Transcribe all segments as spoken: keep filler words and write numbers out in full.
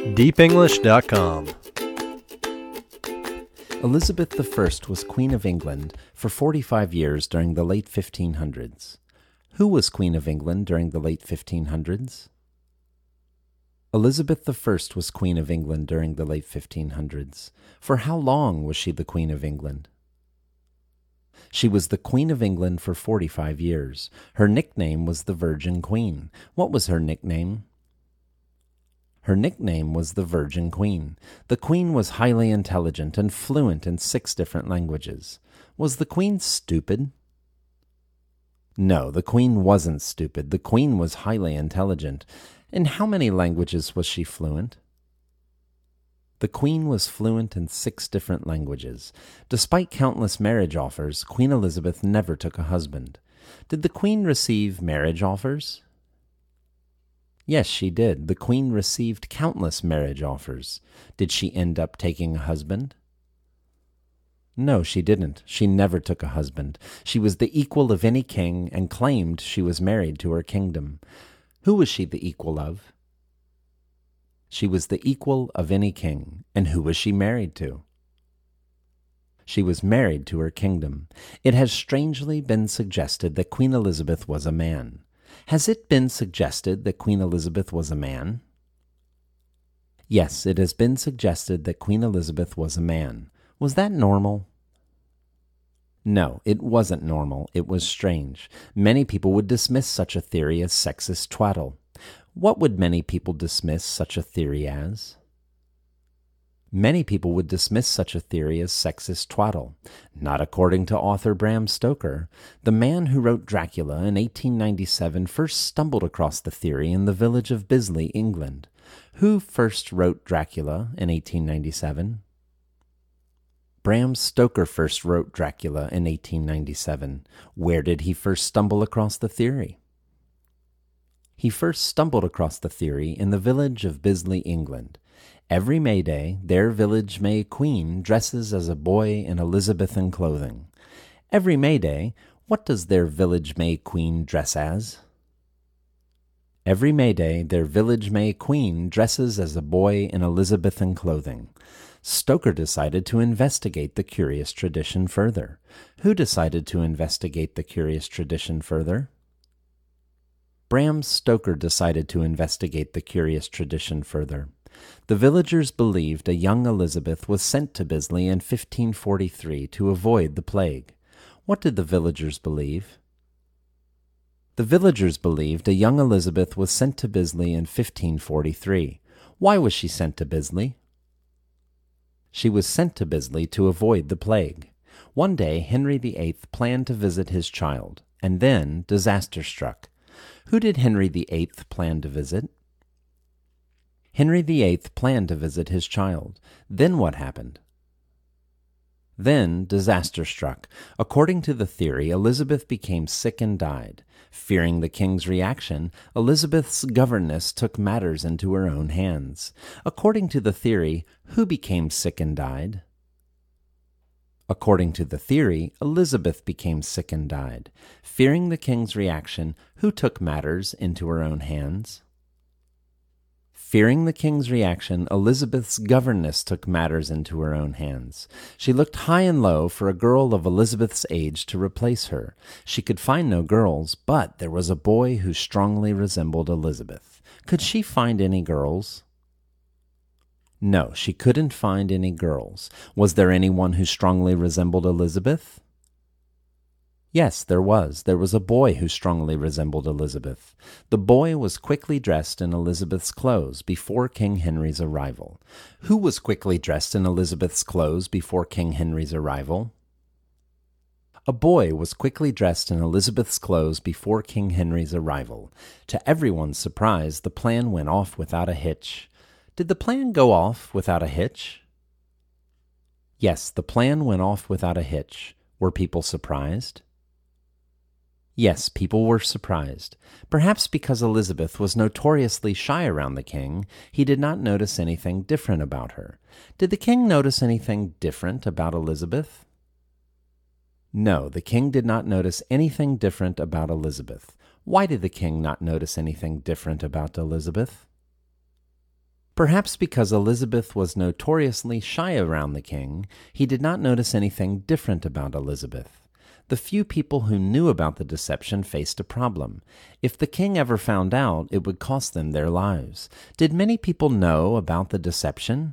deep english dot com. Elizabeth the First was Queen of England for forty-five years during the late fifteen hundreds. Who was Queen of England during the late fifteen hundreds? Elizabeth the First was Queen of England during the late fifteen hundreds. For how long was she the Queen of England? She was the Queen of England for forty-five years. Her nickname was the Virgin Queen. What was her nickname? Her nickname was the Virgin Queen. The Queen was highly intelligent and fluent in six different languages. Was the Queen stupid? No, the Queen wasn't stupid. The Queen was highly intelligent. In how many languages was she fluent? The Queen was fluent in six different languages. Despite countless marriage offers, Queen Elizabeth never took a husband. Did the Queen receive marriage offers? Yes, she did. The Queen received countless marriage offers. Did she end up taking a husband? No, she didn't. She never took a husband. She was the equal of any king and claimed she was married to her kingdom. Who was she the equal of? She was the equal of any king. And who was she married to? She was married to her kingdom. It has strangely been suggested that Queen Elizabeth was a man. Has it been suggested that Queen Elizabeth was a man? Yes, it has been suggested that Queen Elizabeth was a man. Was that normal? No, it wasn't normal. It was strange. Many people would dismiss such a theory as sexist twaddle. What would many people dismiss such a theory as? Many people would dismiss such a theory as sexist twaddle. Not according to author Bram Stoker. The man who wrote Dracula in eighteen ninety-seven first stumbled across the theory in the village of Bisley, England. Who first wrote Dracula in eighteen ninety-seven? Bram Stoker first wrote Dracula in eighteen ninety-seven. Where did he first stumble across the theory? He first stumbled across the theory in the village of Bisley, England. Every May Day, their village May Queen dresses as a boy in Elizabethan clothing. Every May Day, what does their village May Queen dress as? Every May Day, their village May Queen dresses as a boy in Elizabethan clothing. Stoker decided to investigate the curious tradition further. Who decided to investigate the curious tradition further? Bram Stoker decided to investigate the curious tradition further. The villagers believed a young Elizabeth was sent to Bisley in fifteen forty-three to avoid the plague. What did the villagers believe? The villagers believed a young Elizabeth was sent to Bisley in fifteen forty-three. Why was she sent to Bisley? She was sent to Bisley to avoid the plague. One day Henry the Eighth planned to visit his child, and then disaster struck. Who did Henry the Eighth plan to visit? Henry the Eighth planned to visit his child. Then what happened? Then disaster struck. According to the theory, Elizabeth became sick and died. Fearing the king's reaction, Elizabeth's governess took matters into her own hands. According to the theory, who became sick and died? According to the theory, Elizabeth became sick and died. Fearing the king's reaction, who took matters into her own hands? Fearing the king's reaction, Elizabeth's governess took matters into her own hands. She looked high and low for a girl of Elizabeth's age to replace her. She could find no girls, but there was a boy who strongly resembled Elizabeth. Could she find any girls? No, she couldn't find any girls. Was there anyone who strongly resembled Elizabeth? Yes, there was. There was a boy who strongly resembled Elizabeth. The boy was quickly dressed in Elizabeth's clothes before King Henry's arrival. Who was quickly dressed in Elizabeth's clothes before King Henry's arrival? A boy was quickly dressed in Elizabeth's clothes before King Henry's arrival. To everyone's surprise, the plan went off without a hitch. Did the plan go off without a hitch? Yes, the plan went off without a hitch. Were people surprised? Yes, people were surprised. Perhaps because Elizabeth was notoriously shy around the king, he did not notice anything different about her. Did the king notice anything different about Elizabeth? No, the king did not notice anything different about Elizabeth. Why did the king not notice anything different about Elizabeth? Perhaps because Elizabeth was notoriously shy around the king, he did not notice anything different about Elizabeth. The few people who knew about the deception faced a problem. If the king ever found out, it would cost them their lives. Did many people know about the deception?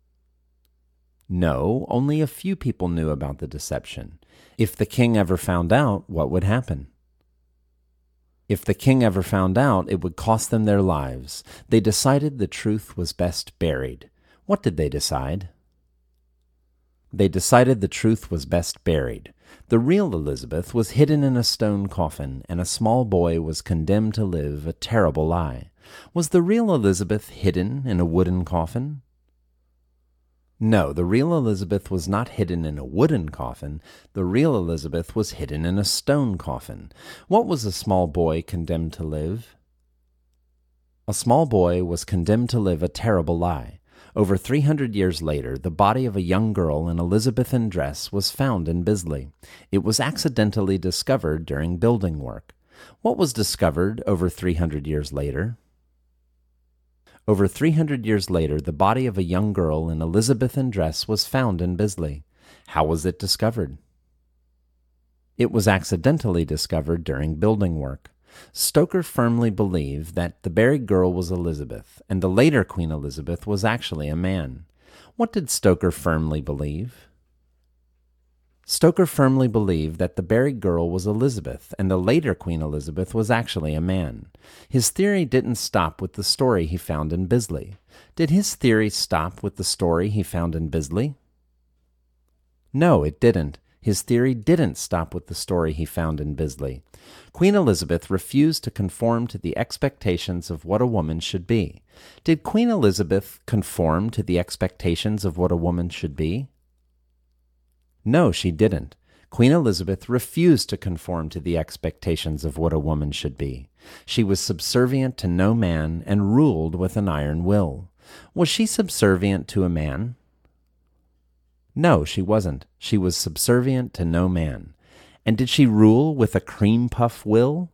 No, only a few people knew about the deception. If the king ever found out, what would happen? If the king ever found out, it would cost them their lives. They decided the truth was best buried. What did they decide? They decided the truth was best buried. The real Elizabeth was hidden in a stone coffin, and a small boy was condemned to live a terrible lie. Was the real Elizabeth hidden in a wooden coffin? No, the real Elizabeth was not hidden in a wooden coffin. The real Elizabeth was hidden in a stone coffin. What was a small boy condemned to live? A small boy was condemned to live a terrible lie. Over three hundred years later, the body of a young girl in Elizabethan dress was found in Bisley. It was accidentally discovered during building work. What was discovered over three hundred years later? Over three hundred years later, the body of a young girl in Elizabethan dress was found in Bisley. How was it discovered? It was accidentally discovered during building work. Stoker firmly believed that the buried girl was Elizabeth, and the later Queen Elizabeth was actually a man. What did Stoker firmly believe? Stoker firmly believed that the buried girl was Elizabeth, and the later Queen Elizabeth was actually a man. His theory didn't stop with the story he found in Bisley. Did his theory stop with the story he found in Bisley? No, it didn't. His theory didn't stop with the story he found in Bisley. Queen Elizabeth refused to conform to the expectations of what a woman should be. Did Queen Elizabeth conform to the expectations of what a woman should be? No, she didn't. Queen Elizabeth refused to conform to the expectations of what a woman should be. She was subservient to no man and ruled with an iron will. Was she subservient to a man? No, she wasn't. She was subservient to no man. And did she rule with a cream puff will?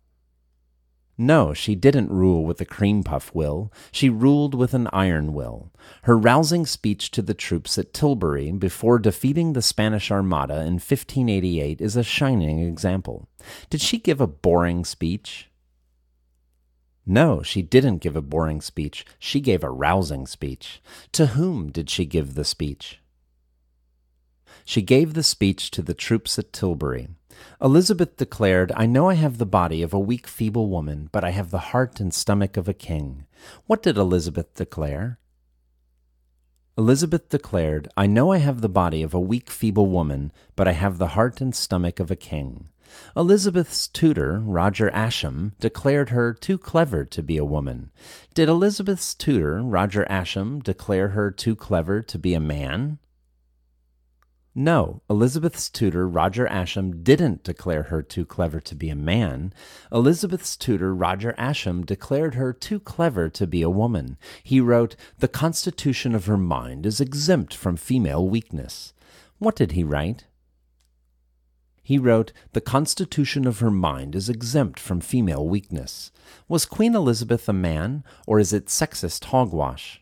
No, she didn't rule with a cream puff will. She ruled with an iron will. Her rousing speech to the troops at Tilbury before defeating the Spanish Armada in fifteen eighty-eight is a shining example. Did she give a boring speech? No, she didn't give a boring speech. She gave a rousing speech. To whom did she give the speech? She gave the speech to the troops at Tilbury. Elizabeth declared, "I know I have the body of a weak, feeble woman, but I have the heart and stomach of a king." What did Elizabeth declare? Elizabeth declared, "I know I have the body of a weak, feeble woman, but I have the heart and stomach of a king." Elizabeth's tutor, Roger Ascham, declared her too clever to be a woman. Did Elizabeth's tutor, Roger Ascham, declare her too clever to be a man? No, Elizabeth's tutor, Roger Ascham, didn't declare her too clever to be a man. Elizabeth's tutor, Roger Ascham, declared her too clever to be a woman. He wrote, "The constitution of her mind is exempt from female weakness." What did he write? He wrote, "The constitution of her mind is exempt from female weakness." Was Queen Elizabeth a man, or is it sexist hogwash?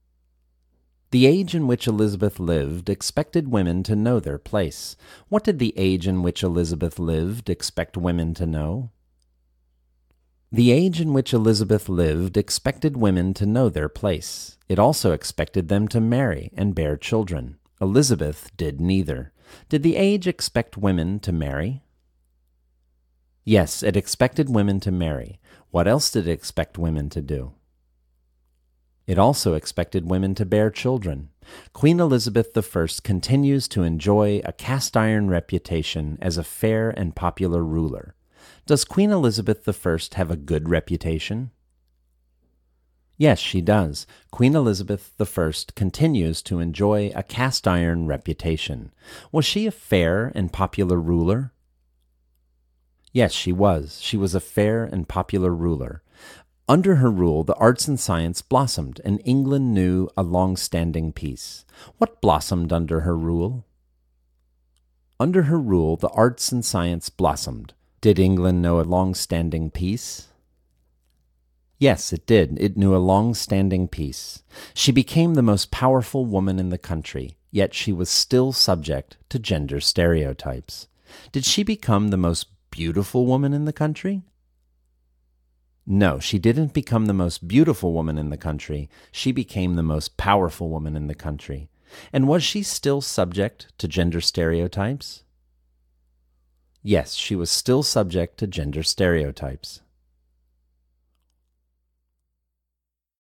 The age in which Elizabeth lived expected women to know their place. What did the age in which Elizabeth lived expect women to know? The age in which Elizabeth lived expected women to know their place. It also expected them to marry and bear children. Elizabeth did neither. Did the age expect women to marry? Yes, it expected women to marry. What else did it expect women to do? It also expected women to bear children. Queen Elizabeth the First continues to enjoy a cast-iron reputation as a fair and popular ruler. Does Queen Elizabeth the First have a good reputation? Yes, she does. Queen Elizabeth the First continues to enjoy a cast-iron reputation. Was she a fair and popular ruler? Yes, she was. She was a fair and popular ruler. Under her rule, the arts and science blossomed, and England knew a long-standing peace. What blossomed under her rule? Under her rule, the arts and science blossomed. Did England know a long-standing peace? Yes, it did. It knew a long-standing peace. She became the most powerful woman in the country, yet she was still subject to gender stereotypes. Did she become the most beautiful woman in the country? No, she didn't become the most beautiful woman in the country. She became the most powerful woman in the country. And was she still subject to gender stereotypes? Yes, she was still subject to gender stereotypes.